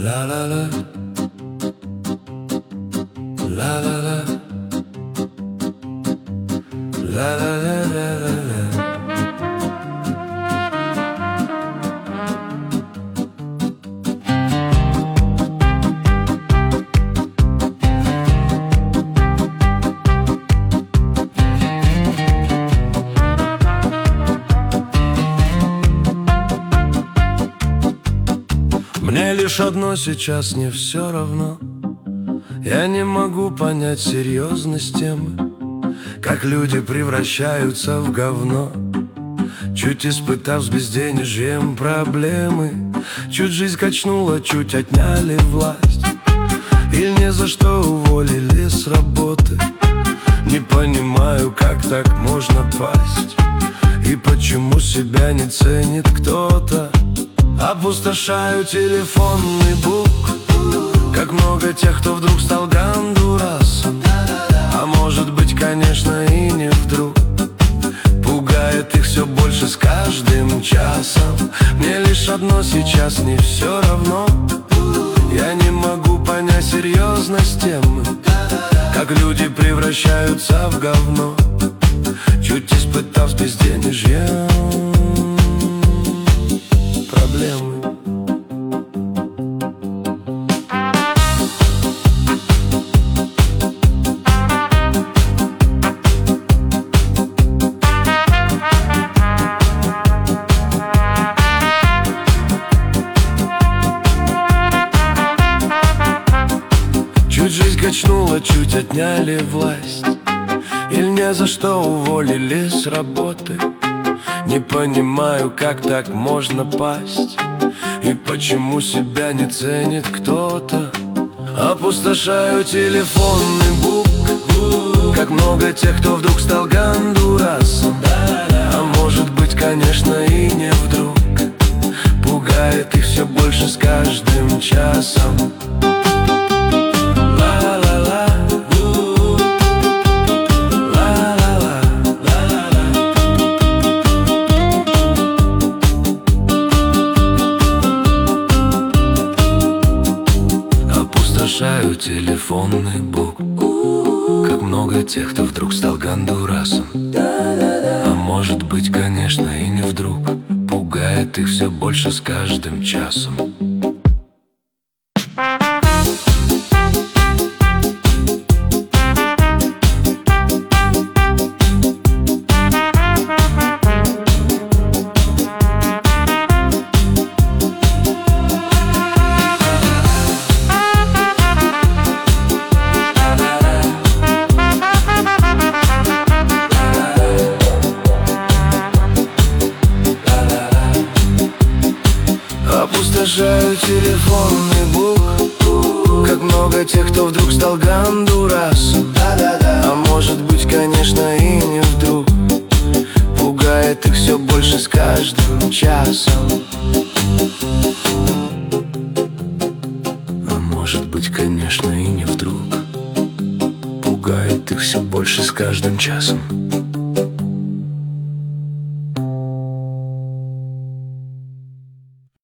La la la, la la la, la la la la la la. Мне лишь одно сейчас не все равно. Я не могу понять серьезность темы, как люди превращаются в говно. Чуть испытав с безденежьем проблемы, чуть жизнь качнула, чуть отняли власть, или ни за что уволили с работы. Не понимаю, как так можно пасть, и почему себя не ценит кто-то. Опустошаю телефонный бук, как много тех, кто вдруг стал гандурасом. А может быть, конечно, и не вдруг. Пугает их все больше с каждым часом. Мне лишь одно сейчас не все равно. Я не могу понять серьезность темы, как люди превращаются в говно, чуть испытав с безденежьем проблемы. Чуть жизнь качнула, чуть отняли власть, или ни за что уволили с работы. Не понимаю, как так можно пасть, и почему себя не ценит кто-то. Опустошаю телефонный бук, как много тех, кто вдруг стал гандурасом. А может быть, конечно, и не вдруг. Пугает их все больше с каждым часом. Опустошаю телефонный бук, как много тех, кто вдруг стал гандурасом. А может быть, конечно, и не вдруг. Пугает их все больше с каждым часом. Опустошаю телефонный бук, как много тех, кто вдруг стал гандурасом. А может быть, конечно, и не вдруг. Пугает их все больше с каждым часом. А может быть, конечно, и не вдруг. Пугает их все больше с каждым часом.